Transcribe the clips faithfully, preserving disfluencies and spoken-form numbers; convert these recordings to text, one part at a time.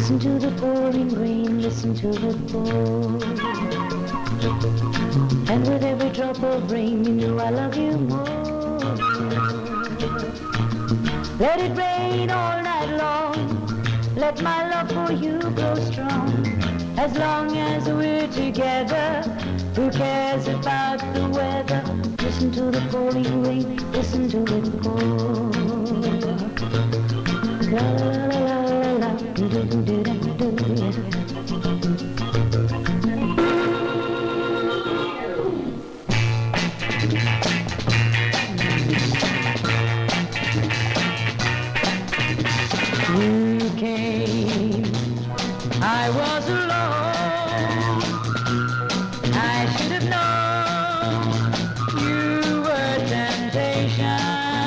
Listen to the pouring rain, listen to the pour. And with every drop of rain, you know I love you more. Let it rain all night long. Let my love for you grow strong. As long as we're together, who cares about the weather? Listen to the pouring rain, listen to it pour. La la la la la la, do do do do do do. You came, I was alone. I should have known you were temptation.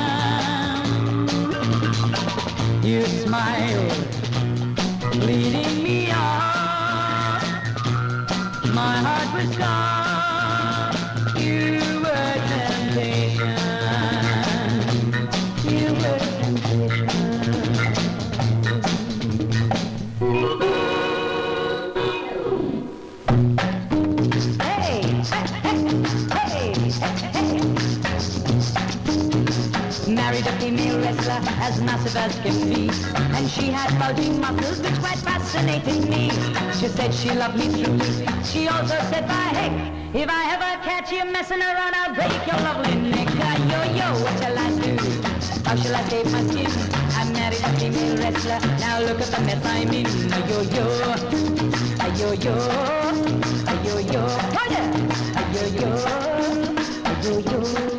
You smiled, leading me on. My heart was gone. You were temptation. You were temptation. Married a female wrestler as massive as can be, and she had bulging muscles which quite fascinated me. She said she loved me truly. She also said, by heck, if I ever catch you messing around, I'll break your lovely neck. Yo-yo, what shall I do? How shall I save my skin? I married a female wrestler. Now look at the mess I'm in. Yo-yo, yo-yo, yo-yo, yo-yo, yo-yo.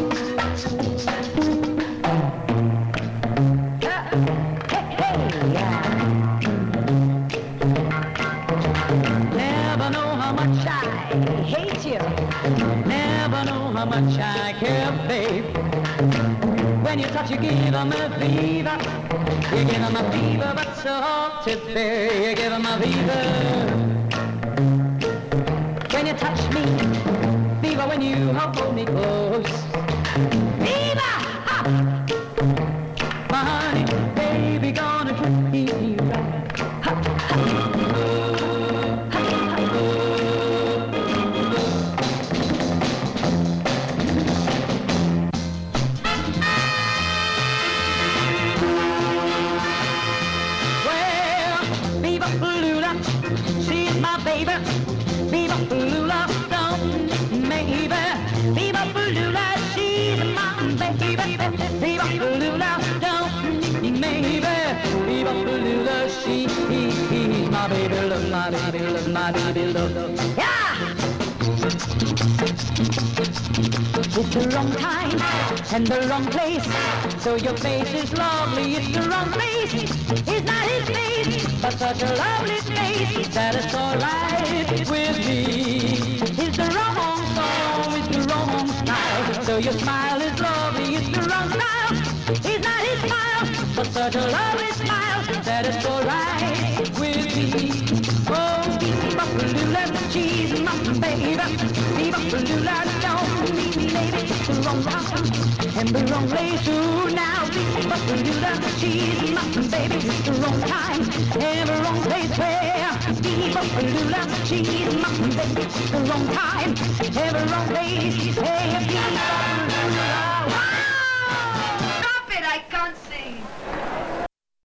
Never know how much I care, babe. When you touch, you give 'em a fever. You give 'em a fever, but so hard to bear. You give 'em a fever. When you touch me, fever when you hold me close. Fever! Ha! My honey, baby, gonna treat you right. Ha, ha. My baby love, my baby love, my baby love. Yeah! It's the wrong time and the wrong place. So your face is lovely, it's the wrong place. It's not his face, but such a lovely face that it's alright with me. It's the wrong song, it's the wrong style. So your smile is lovely, it's the wrong style. It's not his smile, but such a lovely smile that it's alright with me. Oh, beep-a-lula, cheese, mama, baby. Beep-a-lula, don't leave me, baby. It's the wrong time and the wrong place. Ooh, now, beep-a-lula, cheese, mama, baby. It's the wrong time and the wrong place. Where beep-a-lula, cheese, mama, baby. It's the wrong time and the wrong place. Hey,